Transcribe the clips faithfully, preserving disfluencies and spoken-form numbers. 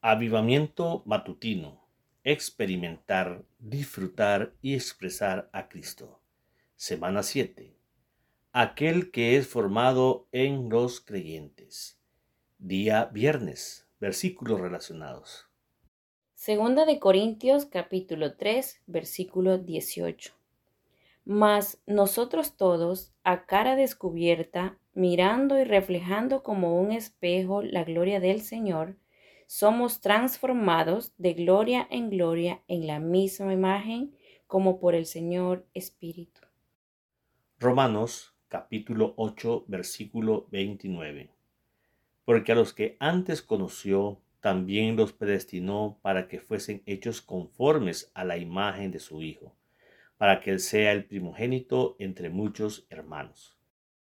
Avivamiento matutino. Experimentar, disfrutar y expresar a Cristo. Semana siete. Aquel que es formado en los creyentes. Día viernes. Versículos relacionados. Segunda de Corintios capítulo tres, versículo dieciocho. Mas nosotros todos, a cara descubierta, mirando y reflejando como un espejo la gloria del Señor, somos transformados de gloria en gloria en la misma imagen como por el Señor Espíritu. Romanos capítulo ocho, versículo veintinueve. Porque a los que antes conoció, también los predestinó para que fuesen hechos conformes a la imagen de su Hijo, para que él sea el primogénito entre muchos hermanos.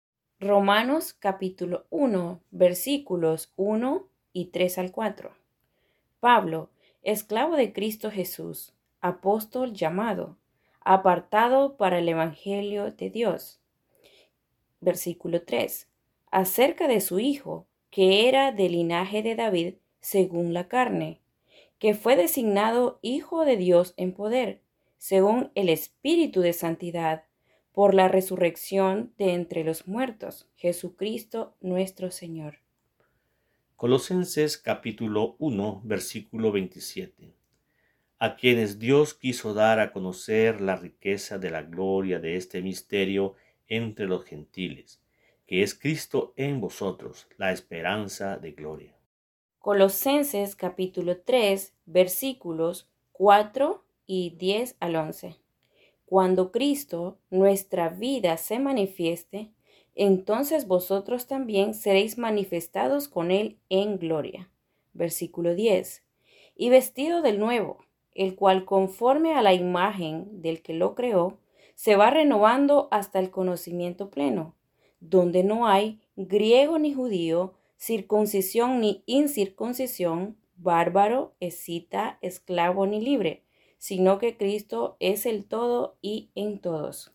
Romanos capítulo uno, versículos uno y tres al cuatro. Pablo, esclavo de Cristo Jesús, apóstol llamado, apartado para el Evangelio de Dios. Versículo tres. Acerca de su Hijo, que era del linaje de David según la carne, que fue designado Hijo de Dios en poder, según el Espíritu de Santidad, por la resurrección de entre los muertos, Jesucristo nuestro Señor. Colosenses capítulo uno, versículo veintisiete. A quienes Dios quiso dar a conocer la riqueza de la gloria de este misterio entre los gentiles, que es Cristo en vosotros, la esperanza de gloria. Colosenses capítulo tres, versículos cuatro y diez al once. Cuando Cristo, nuestra vida, se manifieste, entonces vosotros también seréis manifestados con Él en gloria. Versículo diez. Y vestido del nuevo, el cual conforme a la imagen del que lo creó, se va renovando hasta el conocimiento pleno, donde no hay griego ni judío, circuncisión ni incircuncisión, bárbaro, escita, esclavo ni libre, sino que Cristo es el todo y en todos.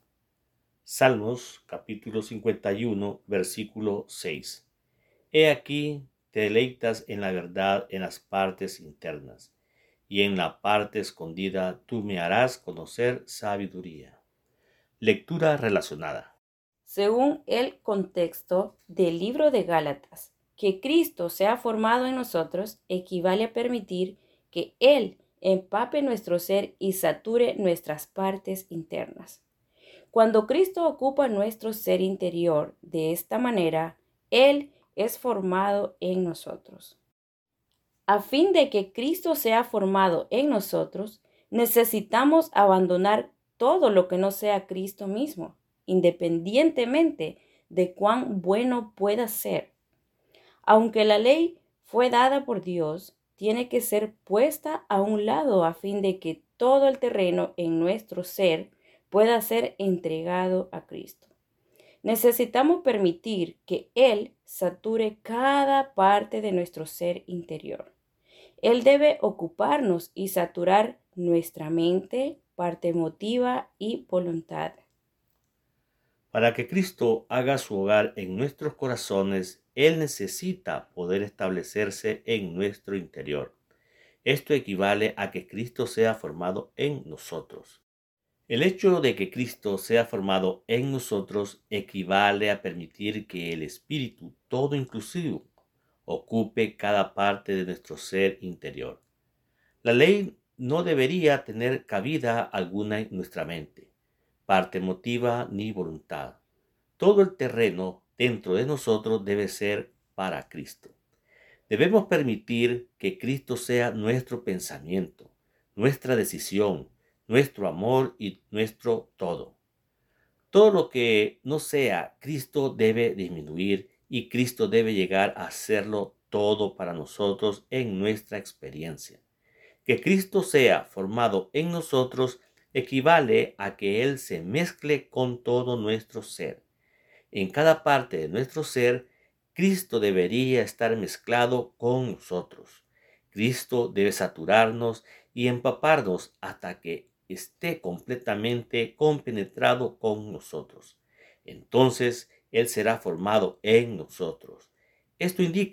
Salmos capítulo cincuenta y uno, versículo seis. He aquí, te deleitas en la verdad en las partes internas, y en la parte escondida tú me harás conocer sabiduría. Lectura relacionada. Según el contexto del libro de Gálatas, que Cristo sea formado en nosotros equivale a permitir que Él empape nuestro ser y sature nuestras partes internas. Cuando Cristo ocupa nuestro ser interior de esta manera, Él es formado en nosotros. A fin de que Cristo sea formado en nosotros, necesitamos abandonar todo lo que no sea Cristo mismo, independientemente de cuán bueno pueda ser. Aunque la ley fue dada por Dios, tiene que ser puesta a un lado a fin de que todo el terreno en nuestro ser pueda ser entregado a Cristo. Necesitamos permitir que Él sature cada parte de nuestro ser interior. Él debe ocuparnos y saturar nuestra mente, parte emotiva y voluntad. Para que Cristo haga su hogar en nuestros corazones, Él necesita poder establecerse en nuestro interior. Esto equivale a que Cristo sea formado en nosotros. El hecho de que Cristo sea formado en nosotros equivale a permitir que el Espíritu todo inclusivo ocupe cada parte de nuestro ser interior. La ley no debería tener cabida alguna en nuestra mente, parte emotiva ni voluntad. Todo el terreno dentro de nosotros debe ser para Cristo. Debemos permitir que Cristo sea nuestro pensamiento, nuestra decisión, nuestro amor y nuestro todo. Todo lo que no sea Cristo debe disminuir y Cristo debe llegar a serlo todo para nosotros en nuestra experiencia. Que Cristo sea formado en nosotros equivale a que Él se mezcle con todo nuestro ser. En cada parte de nuestro ser, Cristo debería estar mezclado con nosotros. Cristo debe saturarnos y empaparnos hasta que esté completamente compenetrado con nosotros. Entonces, Él será formado en nosotros. Esto indica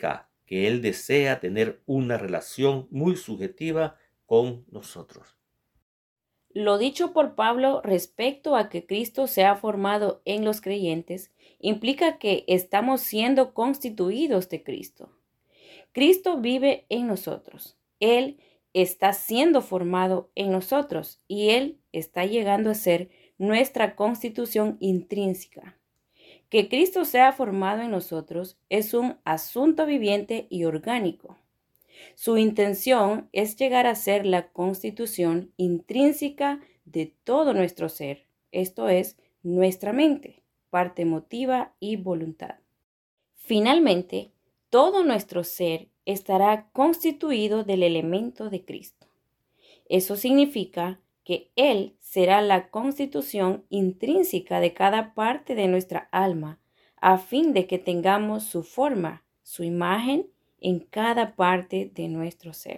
que Él desea tener una relación muy subjetiva con nosotros. Lo dicho por Pablo respecto a que Cristo se ha formado en los creyentes implica que estamos siendo constituidos de Cristo. Cristo vive en nosotros. Él está siendo formado en nosotros y Él está llegando a ser nuestra constitución intrínseca. Que Cristo sea formado en nosotros es un asunto viviente y orgánico. Su intención es llegar a ser la constitución intrínseca de todo nuestro ser, esto es, nuestra mente, parte emotiva y voluntad. Finalmente, todo nuestro ser estará constituido del elemento de Cristo. Eso significa que Él será la constitución intrínseca de cada parte de nuestra alma, a fin de que tengamos su forma, su imagen en cada parte de nuestro ser.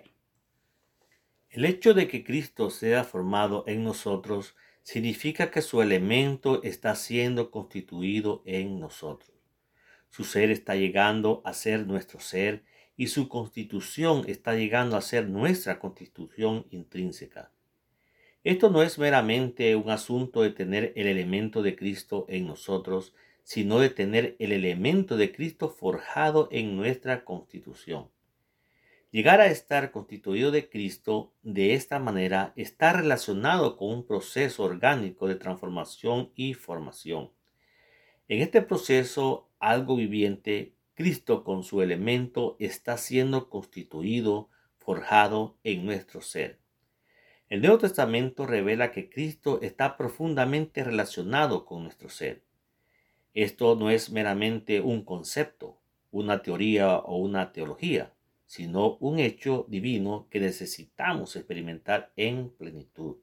El hecho de que Cristo sea formado en nosotros significa que su elemento está siendo constituido en nosotros. Su ser está llegando a ser nuestro ser y su constitución está llegando a ser nuestra constitución intrínseca. Esto no es meramente un asunto de tener el elemento de Cristo en nosotros, sino de tener el elemento de Cristo forjado en nuestra constitución. Llegar a estar constituido de Cristo de esta manera está relacionado con un proceso orgánico de transformación y formación. En este proceso, algo viviente, Cristo con su elemento está siendo constituido, forjado en nuestro ser. El Nuevo Testamento revela que Cristo está profundamente relacionado con nuestro ser. Esto no es meramente un concepto, una teoría o una teología, sino un hecho divino que necesitamos experimentar en plenitud.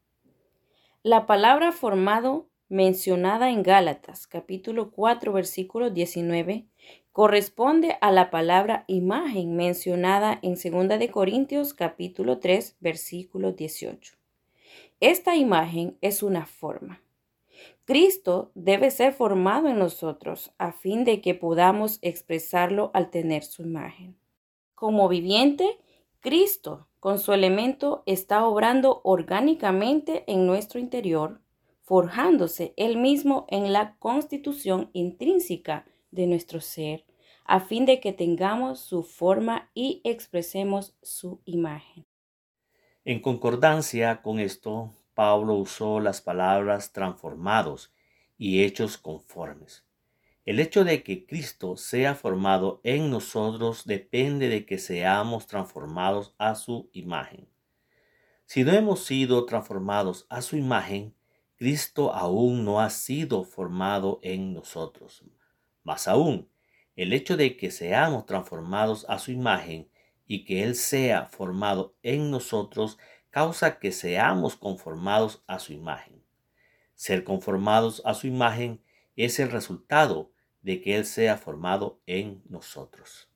La palabra formado mencionada en Gálatas capítulo cuatro versículo diecinueve corresponde a la palabra imagen mencionada en segunda de Corintios capítulo tres versículo dieciocho. Esta imagen es una forma. Cristo debe ser formado en nosotros a fin de que podamos expresarlo al tener su imagen. Como viviente, Cristo, con su elemento, está obrando orgánicamente en nuestro interior, forjándose Él mismo en la constitución intrínseca de nuestro ser, a fin de que tengamos su forma y expresemos su imagen. En concordancia con esto, Pablo usó las palabras transformados y hechos conformes. El hecho de que Cristo sea formado en nosotros depende de que seamos transformados a su imagen. Si no hemos sido transformados a su imagen, Cristo aún no ha sido formado en nosotros. Más aún, el hecho de que seamos transformados a su imagen y que Él sea formado en nosotros causa que seamos conformados a su imagen. Ser conformados a su imagen es el resultado de que Él sea formado en nosotros.